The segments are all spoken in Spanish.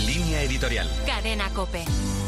Línea editorial. Cadena COPE.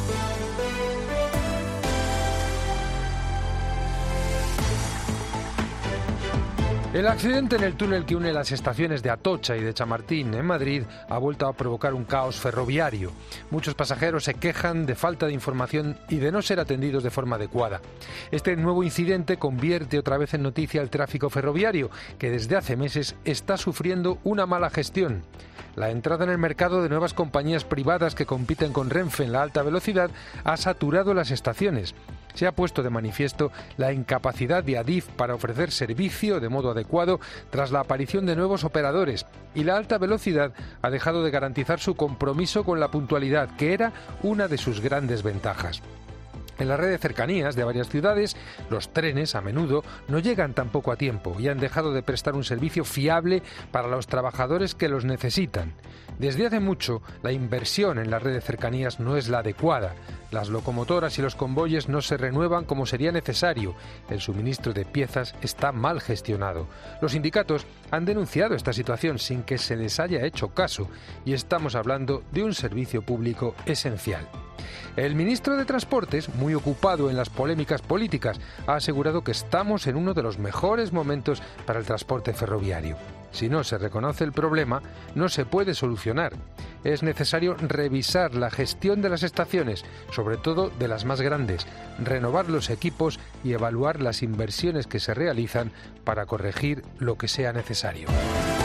El accidente en el túnel que une las estaciones de Atocha y de Chamartín en Madrid ha vuelto a provocar un caos ferroviario. Muchos pasajeros se quejan de falta de información y de no ser atendidos de forma adecuada. Este nuevo incidente convierte otra vez en noticia el tráfico ferroviario, que desde hace meses está sufriendo una mala gestión. La entrada en el mercado de nuevas compañías privadas que compiten con Renfe en la alta velocidad ha saturado las estaciones. Se ha puesto de manifiesto la incapacidad de Adif para ofrecer servicio de modo adecuado tras la aparición de nuevos operadores, y la alta velocidad ha dejado de garantizar su compromiso con la puntualidad, que era una de sus grandes ventajas. En la red de cercanías de varias ciudades, los trenes a menudo no llegan tampoco a tiempo y han dejado de prestar un servicio fiable para los trabajadores que los necesitan. Desde hace mucho, la inversión en la red de cercanías no es la adecuada. Las locomotoras y los convoyes no se renuevan como sería necesario. El suministro de piezas está mal gestionado. Los sindicatos han denunciado esta situación sin que se les haya hecho caso, y estamos hablando de un servicio público esencial. El ministro de Transportes, muy ocupado en las polémicas políticas, ha asegurado que estamos en uno de los mejores momentos para el transporte ferroviario. Si no se reconoce el problema, no se puede solucionar. Es necesario revisar la gestión de las estaciones, sobre todo de las más grandes, renovar los equipos y evaluar las inversiones que se realizan para corregir lo que sea necesario.